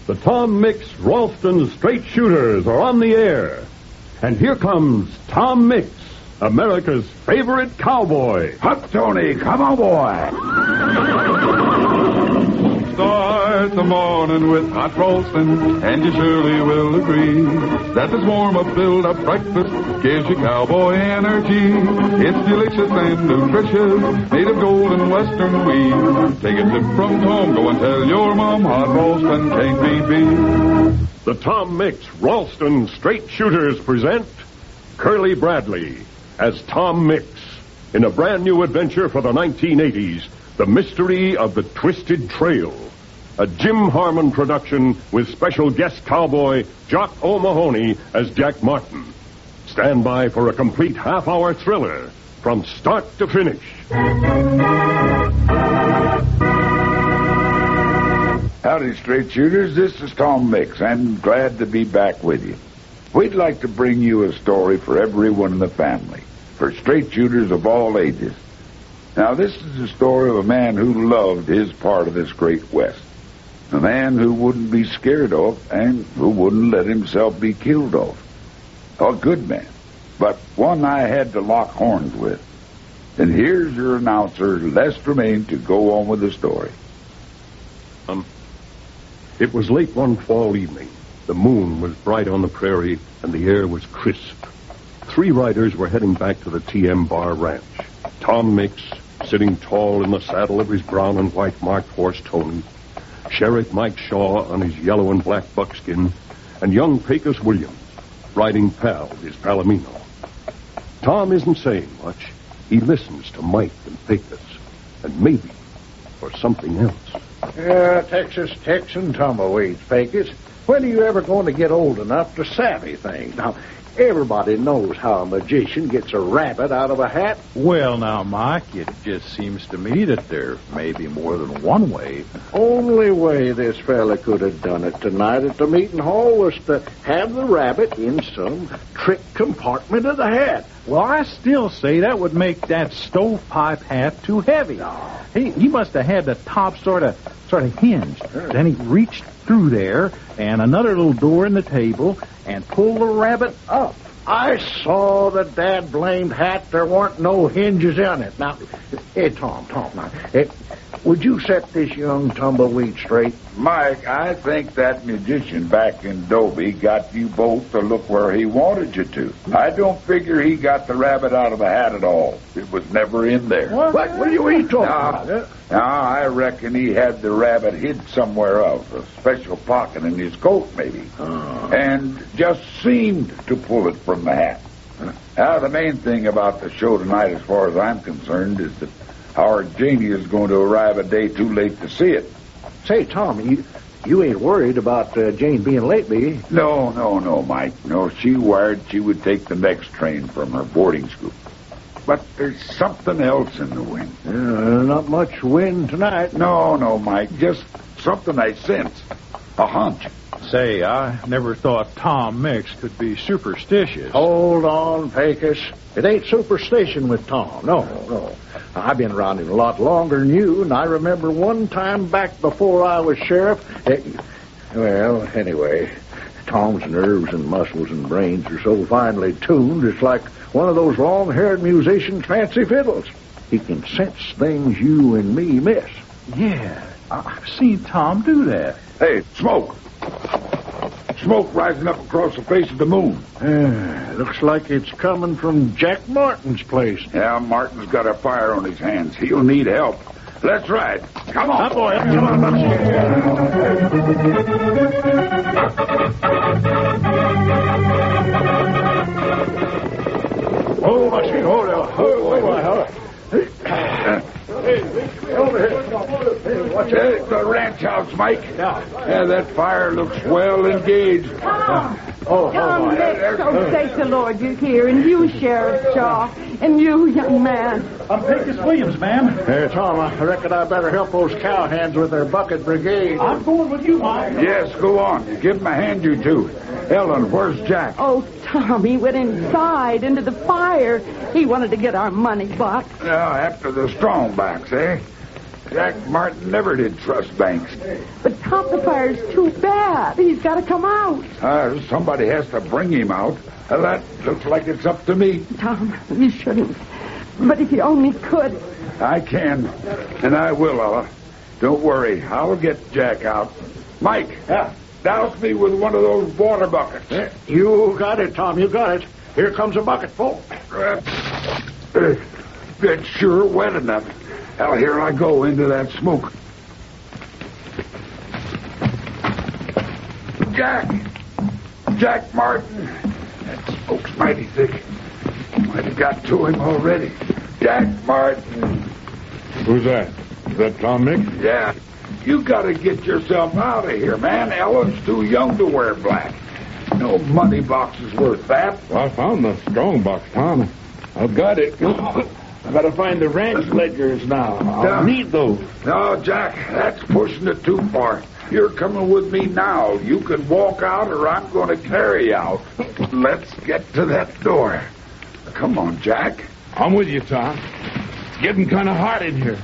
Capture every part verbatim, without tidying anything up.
The Tom Mix Ralston Straight Shooters are on the air. And here comes Tom Mix, America's favorite cowboy. Huck Tony, come on, boy. Start the morning with hot roasting, and you surely will agree that this warm-up, build-up breakfast gives you cowboy energy. It's delicious and nutritious, made of golden western wheat. Take a tip from Tom, go and tell your mom hot roasting can't be beat. The Tom Mix Ralston Straight Shooters present Curly Bradley as Tom Mix in a brand new adventure for the nineteen eighties, The Mystery of the Twisted Trail. A Jim Harmon production with special guest cowboy Jock O'Mahony as Jack Martin. Stand by for a complete half-hour thriller from start to finish. Howdy, straight shooters. This is Tom Mix. I'm glad to be back with you. We'd like to bring you a story for everyone in the family, for straight shooters of all ages. Now, this is the story of a man who loved his part of this great West. A man who wouldn't be scared of and who wouldn't let himself be killed of. A good man, but one I had to lock horns with. And here's your announcer, Les Tremaine, to go on with the story. Um, it was late one fall evening. The moon was bright on the prairie, and the air was crisp. Three riders were heading back to the T M Bar Ranch. Tom Mix, sitting tall in the saddle of his brown and white marked horse, Tony. Sheriff Mike Shaw on his yellow and black buckskin, and young Pecos Williams, riding Pal, his Palomino. Tom isn't saying much. He listens to Mike and Pecos, and maybe for something else. Yeah, Texas Texan tumbleweeds, Pecos. When are you ever going to get old enough to savvy things? Now, everybody knows how a magician gets a rabbit out of a hat. Well, now, Mike, it just seems to me that there may be more than one way. Only way this fella could have done it tonight at the meeting hall was to have the rabbit in some trick compartment of the hat. Well, I still say that would make that stovepipe hat too heavy. No. He, he must have had the top sort of sort of hinged. Sure. Then he reached through there and another little door in the table and pulled the rabbit up. I saw the dad-blamed hat. There weren't no hinges on it. Now, hey, Tom, Tom, now, hey, would you set this young tumbleweed straight? Mike, I think that magician back in Dobie got you both to look where he wanted you to. I don't figure he got the rabbit out of the hat at all. It was never in there. What? What, what are you eat talking Now, about? now, I reckon he had the rabbit hid somewhere else, a special pocket in his coat, maybe, Uh. and just seemed to pull it from the hat. Now, the main thing about the show tonight, as far as I'm concerned, is that our Janie is going to arrive a day too late to see it. Say, Tom, you, you ain't worried about uh, Jane being late, be you? No, no, no, Mike. No, she wired she would take the next train from her boarding school. But there's something else in the wind. Uh, not much wind tonight. No, no, Mike. Just something I sense. A hunch. Say, I never thought Tom Mix could be superstitious. Hold on, Pecos. It ain't superstition with Tom. No, no. I've been around him a lot longer than you, and I remember one time back before I was sheriff. It, well, anyway, Tom's nerves and muscles and brains are so finely tuned, it's like one of those long-haired musicians' fancy fiddles. He can sense things you and me miss. Yeah, I've seen Tom do that. Hey, smoke. Smoke rising up across the face of the moon. Uh, looks like it's coming from Jack Martin's place. Yeah, Martin's got a fire on his hands. He'll need help. Let's ride. Come on. Up, boy. Come on, Oh, I see. Hold on. Oh, oh, oh. Hey, over here. Hey, watch out. It's the ranch house, Mike. Yeah. Yeah, that fire looks well engaged. Tom! Oh, Tom, oh, Mix, there- oh, thank the Lord you're here, and you, Sheriff Shaw, and you, young man. I'm Pecos Williams, ma'am. Hey, Tom, I reckon I better help those cowhands with their bucket brigade. I'm going with you, Mike. Yes, go on. Give him a hand, you two. Ellen, where's Jack? Oh, Tom, he went inside into the fire. He wanted to get our money back. Yeah, after the strongbacks, eh? Jack Martin never did trust banks. But Tom, the fire's too bad. He's got to come out. Uh, somebody has to bring him out. Uh, that looks like it's up to me. Tom, you shouldn't. But if you only could. I can, and I will, Ella. Don't worry. I'll get Jack out. Mike, Yeah. douse me with one of those water buckets. Yeah, you got it, Tom. You got it. Here comes a bucket full. Uh, uh, it's sure wet enough. Hell, here I go into that smoke. Jack! Jack Martin! That smoke's mighty thick. Might have got to him already. Jack Martin! Who's that? Is that Tom Mix? Yeah. You gotta get yourself out of here, man. Ellen's too young to wear black. No money box is worth that. Well, I found the strong box, Tom. I've got it. I gotta find the ranch ledgers now. I'll Yeah. need those. No, Jack, that's pushing it too far. You're coming with me now. You can walk out or I'm going to carry you out. Let's get to that door. Come on, Jack. I'm with you, Tom. It's getting kind of hot in here.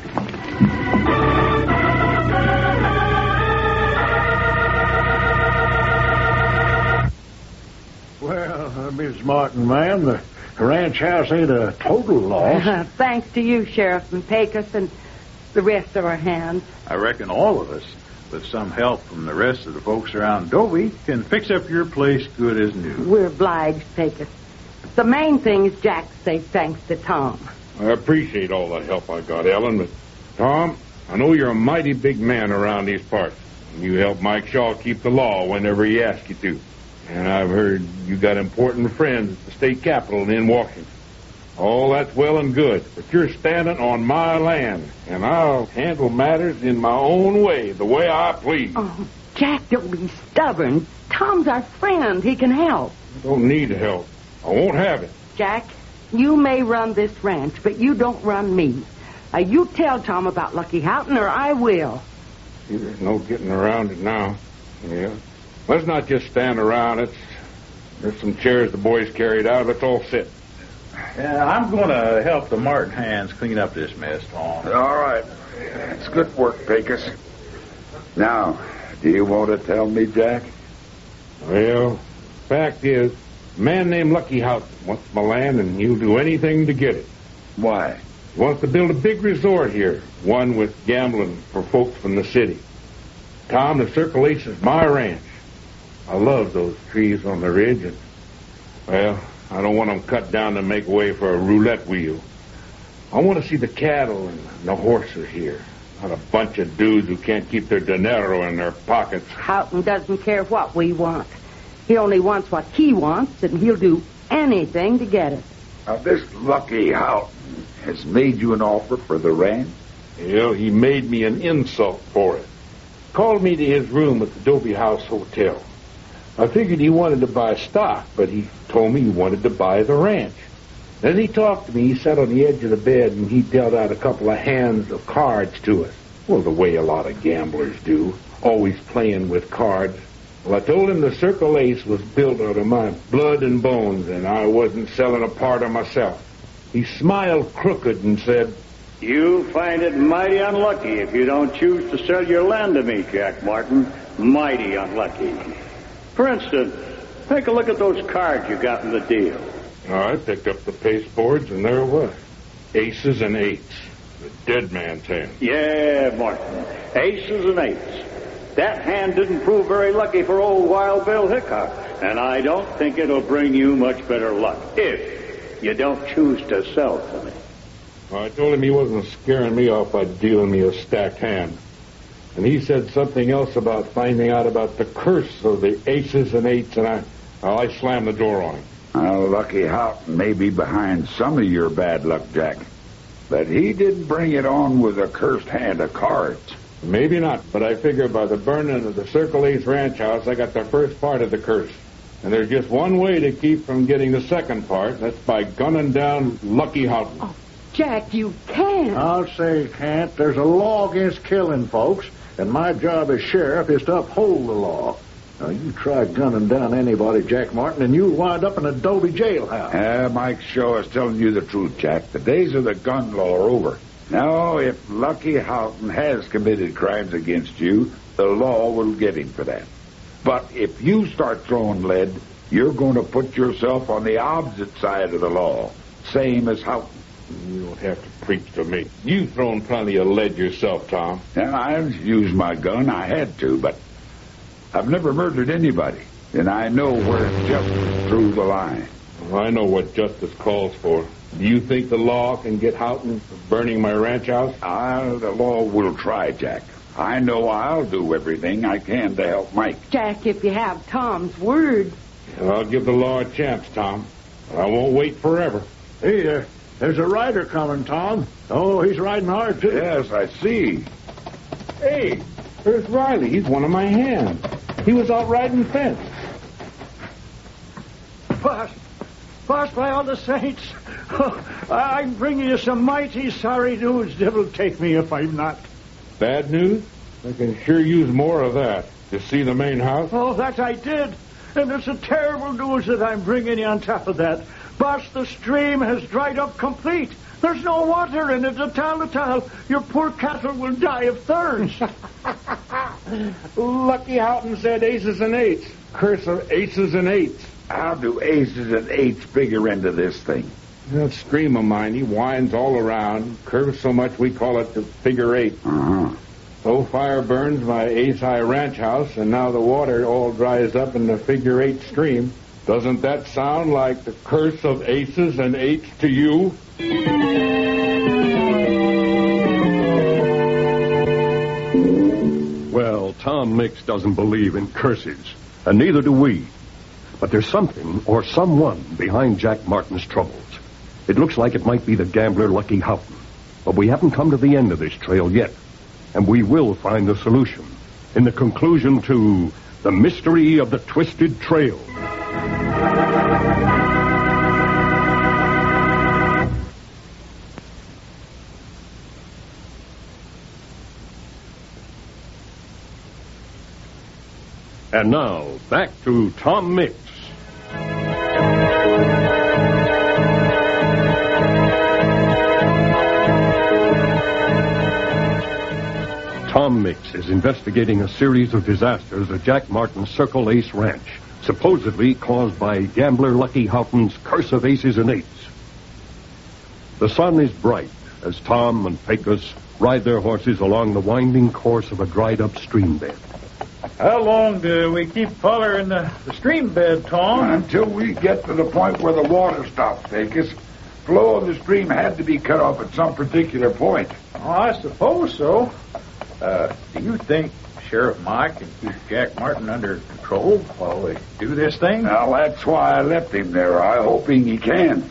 Well, uh, Miss Martin, ma'am, the ranch house ain't a total loss. Uh, thanks to you, Sheriff and Pecos, and the rest of our hands. I reckon all of us, with some help from the rest of the folks around Dobie, can fix up your place good as new. We're obliged, Pecos. The main thing is Jack's safe, thanks to Tom. I appreciate all the help I got, Ellen, but Tom, I know you're a mighty big man around these parts. And you help Mike Shaw keep the law whenever he asks you to. And I've heard you got important friends at the state capitol in Washington. All that's well and good, but you're standing on my land, and I'll handle matters in my own way, the way I please. Oh, Jack, don't be stubborn. Tom's our friend. He can help. I don't need help. I won't have it. Jack, you may run this ranch, but you don't run me. Now, you tell Tom about Lucky Houghton, or I will. See, there's no getting around it now. Yeah. Let's not just stand around. It's There's some chairs the boys carried out. Let's all sit. Yeah, I'm going to help the Martin hands clean up this mess, Tom. All right. It's good work, Pecos. Now, do you want to tell me, Jack? Well, fact is, a man named Lucky Houghton wants my land, and he'll do anything to get it. Why? He wants to build a big resort here, one with gambling for folks from the city. Tom, the Circle Ace is my ranch. I love those trees on the ridge, and, well, I don't want them cut down to make way for a roulette wheel. I want to see the cattle and the horses here, not a bunch of dudes who can't keep their dinero in their pockets. Houghton doesn't care what we want. He only wants what he wants, and he'll do anything to get it. Now, this Lucky Houghton has made you an offer for the ranch? Well, he made me an insult for it. Called me to his room at the Dobie House Hotel. I figured he wanted to buy stock, but he told me he wanted to buy the ranch. As he talked to me, he sat on the edge of the bed and he dealt out a couple of hands of cards to us. Well, the way a lot of gamblers do, always playing with cards. Well, I told him the Circle Ace was built out of my blood and bones, and I wasn't selling a part of myself. He smiled crooked and said, "You find it mighty unlucky if you don't choose to sell your land to me, Jack Martin. Mighty unlucky. For instance, take a look at those cards you got in the deal." I picked up the pasteboards, and there it was. Aces and eights. The dead man's hand. Yeah, Martin. Aces and eights. That hand didn't prove very lucky for old Wild Bill Hickok, and I don't think it'll bring you much better luck if you don't choose to sell to me. I told him he wasn't scaring me off by dealing me a stacked hand. And he said something else about finding out about the curse of the aces and eights, and I, well, I slammed the door on him. Well, Lucky Houghton may be behind some of your bad luck, Jack. But he didn't bring it on with a cursed hand of cards. Maybe not, but I figure by the burning of the Circle Ace ranch house, I got the first part of the curse. And there's just one way to keep from getting the second part. That's by gunning down Lucky Houghton. Oh, Jack, you can't. I'll say you can't. There's a law against killing folks, and my job as sheriff is to uphold the law. Now, you try gunning down anybody, Jack Martin, and you'll wind up in a Dobie jailhouse. Ah, Mike Shaw is telling you the truth, Jack. The days of the gun law are over. Now, if Lucky Houghton has committed crimes against you, the law will get him for that. But if you start throwing lead, you're going to put yourself on the opposite side of the law, same as Houghton. You don't have to preach to me. You've thrown plenty of lead yourself, Tom. And I used my gun. I had to, but I've never murdered anybody. And I know where justice drew the line. Well, I know what justice calls for. Do you think the law can get Houghton for burning my ranch house? Ah, the law will try, Jack. I know I'll do everything I can to help Mike. Jack, if you have Tom's word. Well, I'll give the law a chance, Tom. But I won't wait forever. Hey, uh, there's a rider coming, Tom. Oh, he's riding hard, too. Yes, I see. Hey, there's Riley. He's one of my hands. He was out riding fence. But, but by all the saints, oh, I'm bringing you some mighty sorry news. Devil take me if I'm not. Bad news? I can sure use more of that. To see the main house? Oh, that I did. And it's a terrible news that I'm bringing you on top of that. Boss, the stream has dried up complete. There's no water in it at all at all. Your poor cattle will die of thirst. Lucky Houghton said aces and eights. Curse of aces and eights. How do aces and eights figure into this thing? That stream of mine, he winds all around, curves so much we call it the figure eight. Uh-huh. So fire burns my ace high ranch house, and now the water all dries up in the figure eight stream. Doesn't that sound like the curse of aces and eights to you? Well, Tom Mix doesn't believe in curses, and neither do we. But there's something or someone behind Jack Martin's troubles. It looks like it might be the gambler Lucky Houghton. But we haven't come to the end of this trail yet. And we will find the solution in the conclusion to The Mystery of the Twisted Trail. And now, back to Tom Mix. Tom Mix is investigating a series of disasters at Jack Martin's Circle Ace Ranch, supposedly caused by gambler Lucky Houghton's curse of aces and eights. The sun is bright as Tom and Pecos ride their horses along the winding course of a dried-up stream bed. How long do we keep following the, the stream bed, Tom? Until we get to the point where the water stops, Pecos. Flow of the stream had to be cut off at some particular point. Oh, I suppose so. Uh, do you think Sheriff Mike can keep Jack Martin under control while we do this thing? Now, that's why I left him there. I'm hoping he can.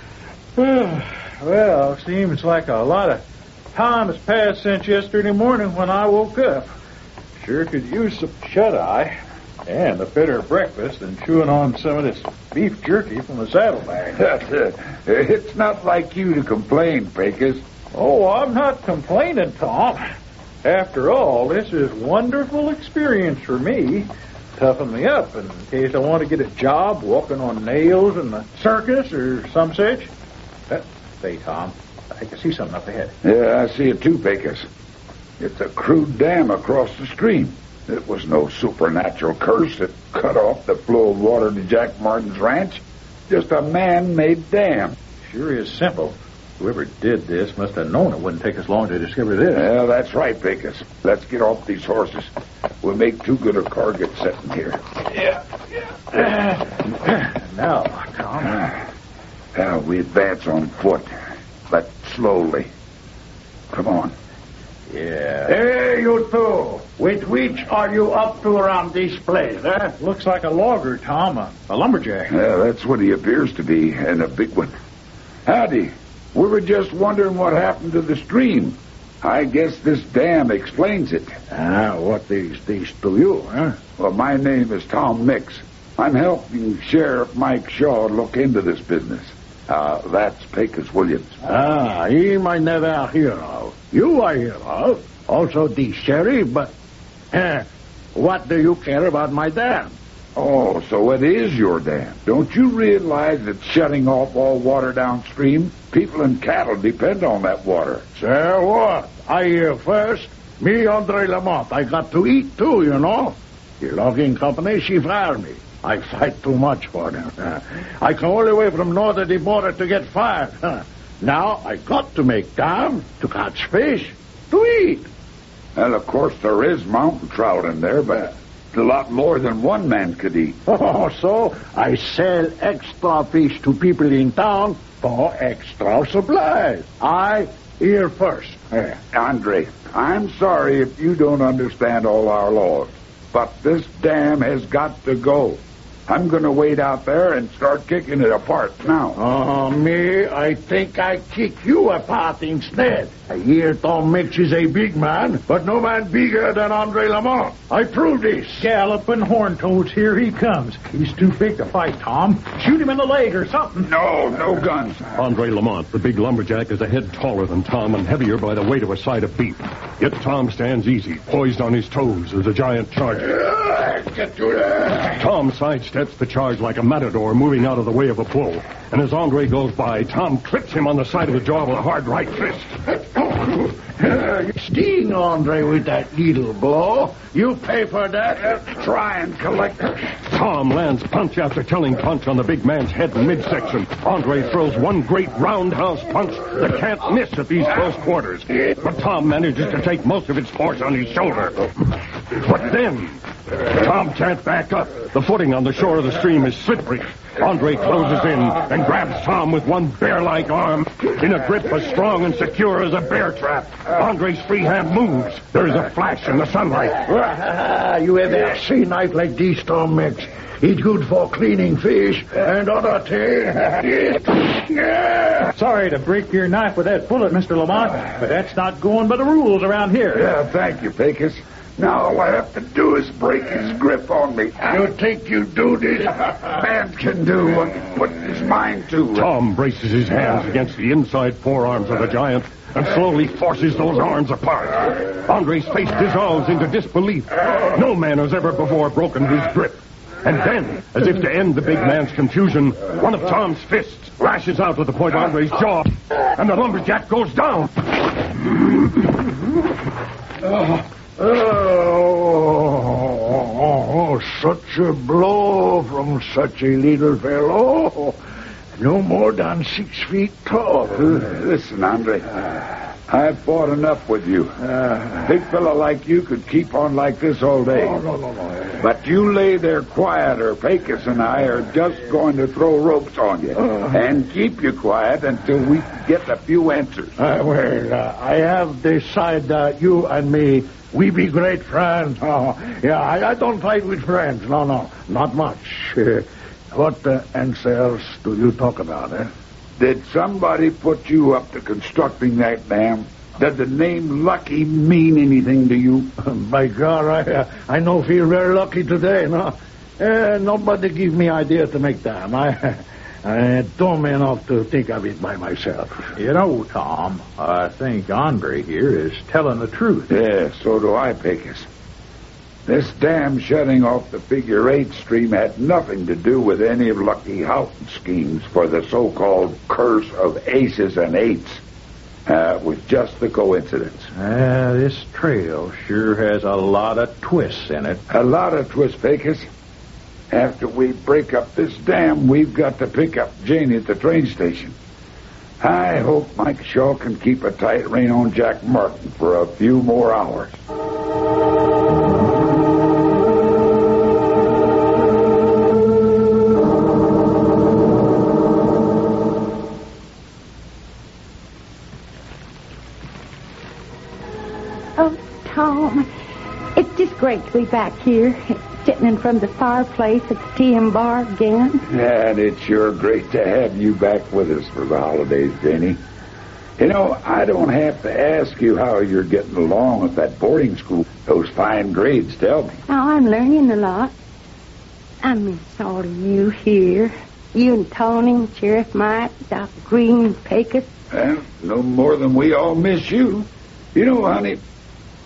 Well, seems like a lot of time has passed since yesterday morning when I woke up. Sure could use some shut-eye and a better breakfast than chewing on some of this beef jerky from the saddlebag. It's not like you to complain, Pecos. Oh, I'm not complaining, Tom. After all, this is a wonderful experience for me. Toughen me up in case I want to get a job walking on nails in the circus or some such. Uh, say, Tom, I can see something up ahead. Yeah, I see it too, Pecos. It's a crude dam across the stream. It was no supernatural curse that cut off the flow of water to Jack Martin's ranch. Just a man-made dam. Sure is simple. Whoever did this must have known it wouldn't take us long to discover this. Yeah, that's right, Pecos. Let's get off these horses. We'll make too good a target sitting here. Yeah, yeah. Now, Tom. Now, we advance on foot, but slowly. Come on. Yeah. Hey, you two. With which are you up to around this place, eh? Looks like a logger, Tom. A, a lumberjack. Yeah, that's what he appears to be, and a big one. Howdy. We were just wondering what happened to the stream. I guess this dam explains it. Ah, what is this to you, huh? Well, my name is Tom Mix. I'm helping Sheriff Mike Shaw look into this business. Uh, that's Pecos Williams. Ah, him I never hear of. You I hear of. Also the sheriff, but... Eh, what do you care about my dam? Oh, so it is your dam. Don't you realize that shutting off all water downstream, people and cattle depend on that water? So what? I hear first. Me, Andre Lamont, I got to eat too, you know. The logging company, she fired me. I fight too much for them. I come all the way from north of the border to get fired. Now I got to make dam to catch fish, to eat. Well, of course, there is mountain trout in there, but a lot more than one man could eat. Oh, so I sell extra fish to people in town for extra supplies. I hear first. Yeah. Andre, I'm sorry if you don't understand all our laws, but this dam has got to go. I'm going to wait out there and start kicking it apart now. Oh, me, I think I kick you apart instead. I hear Tom Mix is a big man, but no man bigger than Andre Lamont. I prove this. Galloping horn-toads, here he comes. He's too big to fight, Tom. Shoot him in the leg or something. No, no guns. Andre Lamont, the big lumberjack, is a head taller than Tom and heavier by the weight of a side of beef. Yet Tom stands easy, poised on his toes as a giant charger. Get to that. Tom sidesteps the charge like a matador moving out of the way of a bull. And as Andre goes by, Tom clips him on the side of the jaw with a hard right fist. Sting Andre with that needle blow. You pay for that. Try and collect it. Tom lands punch after telling punch on the big man's head in midsection. Andre throws one great roundhouse punch that can't miss at these close quarters. But Tom manages to take most of its force on his shoulder. But then, Tom can't back up. The footing on the shore of the stream is slippery. Andre closes in and grabs Tom with one bear-like arm in a grip as strong and secure as a bear trap. Andre's free hand moves. There is a flash in the sunlight. You ever see knife like this, Tom Mix? It's good for cleaning fish and other things. Sorry to break your knife with that bullet, Mister Lamont, but that's not going by the rules around here. Yeah, thank you, Pecos. Now all I have to do is break his grip on me. You think you do this? Man can do what he put his mind to. Tom braces his hands against the inside forearms of the giant and slowly forces those arms apart. Andre's face dissolves into disbelief. No man has ever before broken his grip. And then, as if to end the big man's confusion, one of Tom's fists lashes out at the point of Andre's jaw, and the lumberjack goes down. Oh. Oh, such a blow from such a little fellow. No more than six feet tall. Listen, Andre, I've fought enough with you. A big fella like you could keep on like this all day. No, no, no, no. But you lay there quiet or Pecos and I are just going to throw ropes on you. Uh, and keep you quiet until we get a few answers. Uh, well, uh, I have decided that you and me, we be great friends. Oh, yeah, I, I don't fight with friends. No, no, not much. Uh, what uh, answers do you talk about, eh? Did somebody put you up to constructing that dam? Did the name Lucky mean anything to you? By God, I, uh, I no feel very lucky today, no? Uh, nobody give me idea to make dam. I, I dumb enough to think of it by myself. You know, Tom, I think Andre here is telling the truth. Yeah, so do I, Pecos. This dam shutting off the figure eight stream had nothing to do with any of Lucky Houghton's schemes for the so-called curse of aces and eights. Uh, it was just a coincidence. Uh, this trail sure has a lot of twists in it. A lot of twists, Pecos. After we break up this dam, we've got to pick up Janie at the train station. I hope Mike Shaw can keep a tight rein on Jack Martin for a few more hours. Tom, it's just great to be back here, sitting in front of the fireplace at the T M bar again. And it's sure great to have you back with us for the holidays, Janie. You know, I don't have to ask you how you're getting along at that boarding school. Those fine grades tell me. Oh, I'm learning a lot. I miss all of you here. You and Tony, Sheriff Mike, Doctor Green, Pecos. Well, no more than we all miss you. You know, honey,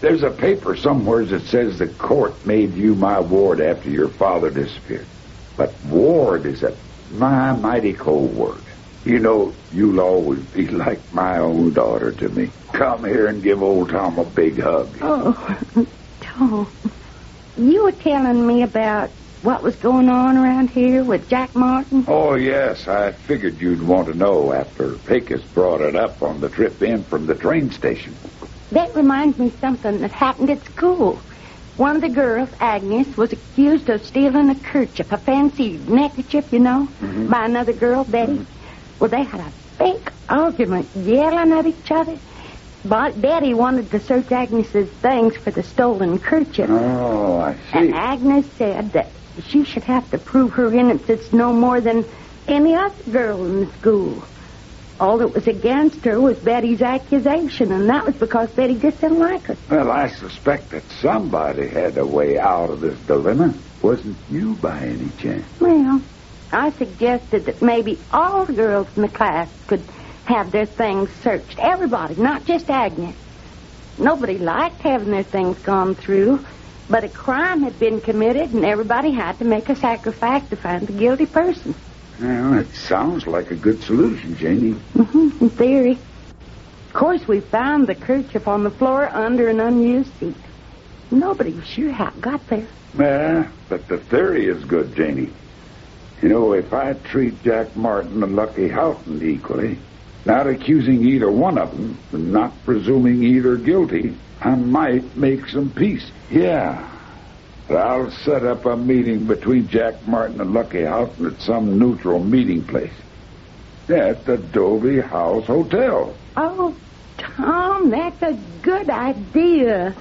There's a paper somewhere that says the court made you my ward after your father disappeared. But ward is a my mighty cold word. You know, you'll always be like my own daughter to me. Come here and give old Tom a big hug. Oh, Tom, you were telling me about what was going on around here with Jack Martin? Oh, yes, I figured you'd want to know after Pecos brought it up on the trip in from the train station. That reminds me of something that happened at school. One of the girls, Agnes, was accused of stealing a kerchief, a fancy neckerchief, you know, mm-hmm. by another girl, Betty. Mm-hmm. Well, they had a big argument, yelling at each other. But Betty wanted to search Agnes's things for the stolen kerchief. Oh, I see. And Agnes said that she should have to prove her innocence no more than any other girl in the school. All that was against her was Betty's accusation, and that was because Betty just didn't like her. Well, I suspect that somebody had a way out of this dilemma. Wasn't you by any chance? Well, I suggested that maybe all the girls in the class could have their things searched. Everybody, not just Agnes. Nobody liked having their things gone through, but a crime had been committed, and everybody had to make a sacrifice to find the guilty person. Well, it sounds like a good solution, Janie. Mm-hmm, in theory. Of course, we found the kerchief on the floor under an unused seat. Nobody was sure how it got there. Yeah, but the theory is good, Janie. You know, if I treat Jack Martin and Lucky Houghton equally, not accusing either one of them, and not presuming either guilty, I might make some peace. Yeah. I'll set up a meeting between Jack Martin and Lucky Houghton at some neutral meeting place. At the Dobie House Hotel. Oh, Tom, that's a good idea.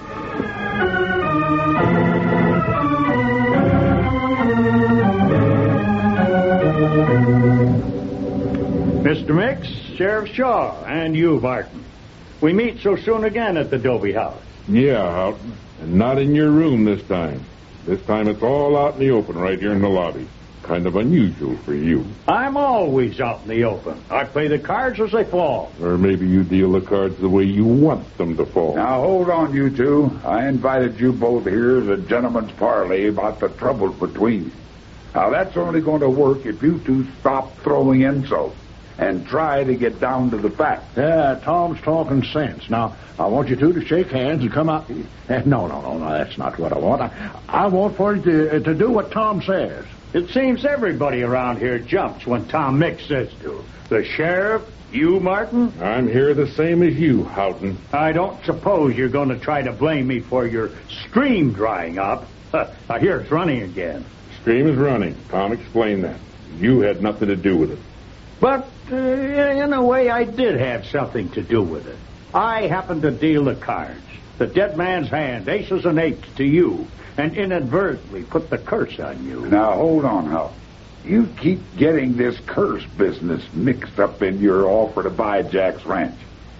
Mister Mix, Sheriff Shaw, and you, Martin. We meet so soon again at the Dobie House. Yeah, Houghton. And not in your room this time. This time it's all out in the open right here in the lobby. Kind of unusual for you. I'm always out in the open. I play the cards as they fall. Or maybe you deal the cards the way you want them to fall. Now, hold on, you two. I invited you both here as a gentleman's parley about the trouble between you. Now, that's only going to work if you two stop throwing insults and try to get down to the facts. Yeah, Tom's talking sense. Now, I want you two to shake hands and come out. Eh, No, no, no, no, that's not what I want. I, I want for you to, to do what Tom says. It seems everybody around here jumps when Tom Mix says to. The sheriff, you, Martin? I'm here the same as you, Houghton. I don't suppose you're going to try to blame me for your stream drying up. I hear it's running again. Stream is running. Tom explained that. You had nothing to do with it. But, uh, in a way, I did have something to do with it. I happened to deal the cards. The dead man's hand, aces and eights, to you, and inadvertently put the curse on you. Now, hold on, Hal. You keep getting this curse business mixed up in your offer to buy Jack's ranch.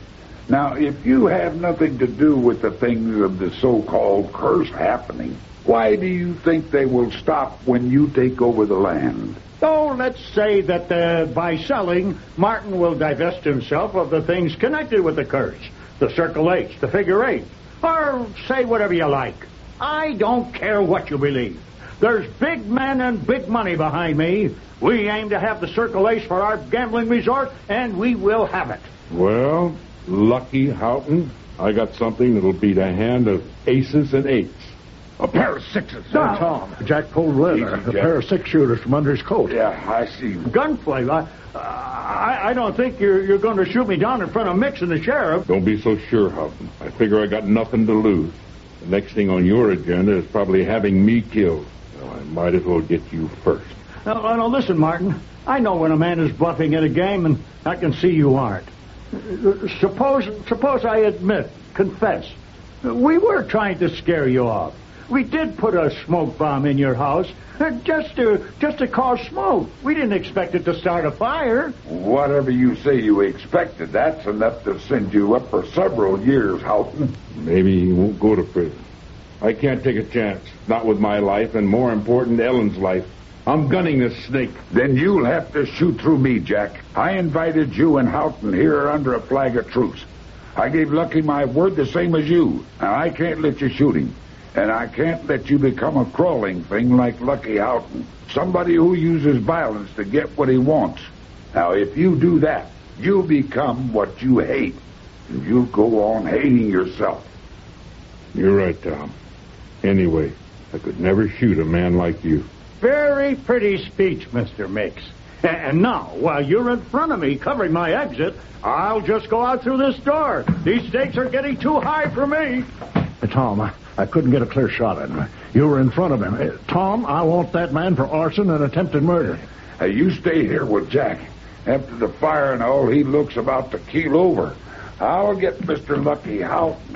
Now, if you have nothing to do with the things of the so-called curse happening, why do you think they will stop when you take over the land? Oh, let's say that uh, by selling, Martin will divest himself of the things connected with the curse. The Circle H, the Figure Eight, or say whatever you like. I don't care what you believe. There's big men and big money behind me. We aim to have the Circle H for our gambling resort, and we will have it. Well, Lucky Houghton, I got something that'll beat a hand of aces and eights. A pair of sixes. No, Tom. Jack pulled leather. Easy, a Jack. pair of six shooters from under his coat. Yeah, I see. Gunplay. I, I, I don't think you're, you're going to shoot me down in front of Mix and the sheriff. Don't be so sure, Houghton. I figure I got nothing to lose. The next thing on your agenda is probably having me killed. Well, I might as well get you first. Now, now, listen, Martin. I know when a man is bluffing at a game, and I can see you aren't. Suppose, suppose I admit, confess, we were trying to scare you off. We did put a smoke bomb in your house just to just to cause smoke. We didn't expect it to start a fire. Whatever you say you expected, that's enough to send you up for several years, Houghton. Maybe he won't go to prison. I can't take a chance. Not with my life, and more important, Ellen's life. I'm gunning this snake. Then you'll have to shoot through me, Jack. I invited you and Houghton here under a flag of truce. I gave Lucky my word the same as you, and I can't let you shoot him. And I can't let you become a crawling thing like Lucky Houghton, somebody who uses violence to get what he wants. Now, if you do that, you'll become what you hate, and you'll go on hating yourself. You're right, Tom. Anyway, I could never shoot a man like you. Very pretty speech, Mister Mix. And now, while you're in front of me covering my exit, I'll just go out through this door. These stakes are getting too high for me. Tom, I, I couldn't get a clear shot at him. You were in front of him. Uh, Tom, I want that man for arson and attempted murder. Hey, you stay here with Jack. After the fire and all, he looks about to keel over. I'll get Mister Lucky Houghton.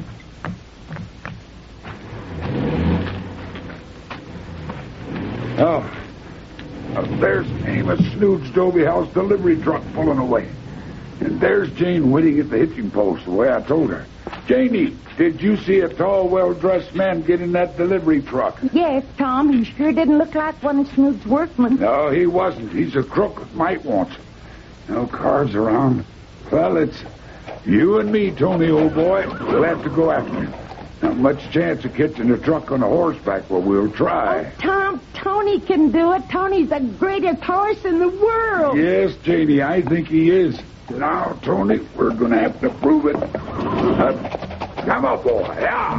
Oh, uh, there's Amos Snood's Dobie House delivery truck pulling away. And there's Jane waiting at the hitching post the way I told her. Janie, did you see a tall, well-dressed man get in that delivery truck? Yes, Tom. He sure didn't look like one of Snood's workmen. No, he wasn't. He's a crook that might want it. No cars around. Well, it's you and me, Tony, old boy. We'll have to go after him. Not much chance of catching a truck on a horseback, but we'll try. Oh, Tom, Tony can do it. Tony's the greatest horse in the world. Yes, Janie, I think he is. Now, Tony, we're going to have to prove it. Uh, come on, boy. Yeah.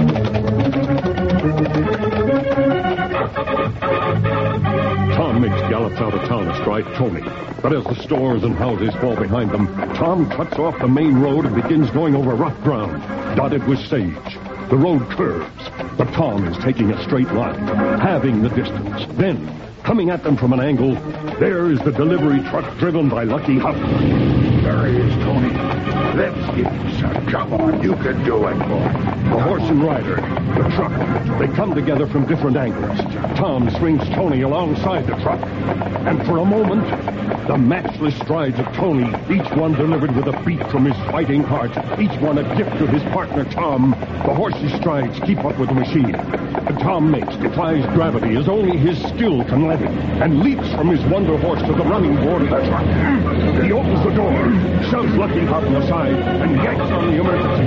Tom Mix gallops out of town astride Tony. But as the stores and houses fall behind them, Tom cuts off the main road and begins going over rough ground, dotted with sage. The road curves, but Tom is taking a straight line, halving the distance. Then, coming at them from an angle, there is the delivery truck driven by Lucky Houghton. There he is, Tony. Let's get him, son. Come on, you can do it, boy. The horse and rider, the truck, they come together from different angles. Tom swings Tony alongside the truck. And for a moment, the matchless strides of Tony, each one delivered with a beat from his fighting heart, each one a gift to his partner, Tom. The horse's strides keep up with the machine. And Tom Mix defies gravity as only his skill can let him, and leaps from his wonder horse to the running board of the truck. He opens the door, shoves Lucky Houghton aside, and yanks on the emergency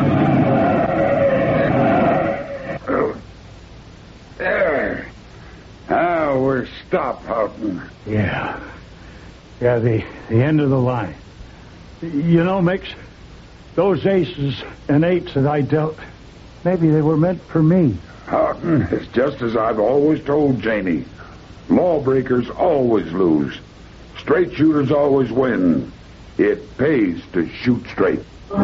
brake. Oh. There. Now we're stopped, Houghton. Yeah. Yeah, the, the end of the line. You know, Mix, those aces and eights that I dealt, maybe they were meant for me. Houghton, it's just as I've always told Janie. Lawbreakers always lose. Straight shooters always win. It pays to shoot straight.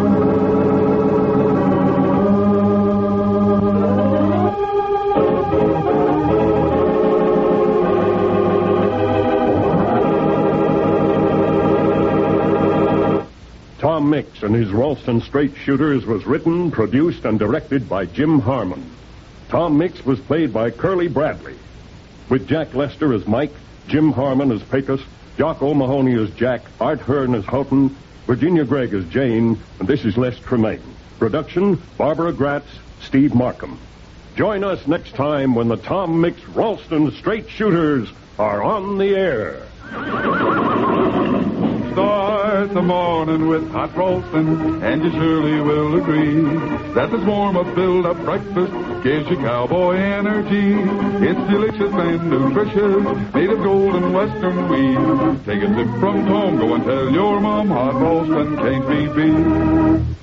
Tom Mix and his Ralston Straight Shooters was written, produced, and directed by Jim Harmon. Tom Mix was played by Curly Bradley, with Jack Lester as Mike, Jim Harmon as Pecos, Jock O'Mahony as Jack, Art Hearn as Houghton, Virginia Gregg as Jane, and this is Les Tremaine. Production, Barbara Gratz, Steve Markham. Join us next time when the Tom Mix Ralston Straight Shooters are on the air. Start the morning with hot roasting, and you surely will agree that this warm-up, build-up breakfast gives you cowboy energy. It's delicious and nutritious, made of golden western wheat. Take a sip from Tom, go and tell your mom hot roasting can't be beat.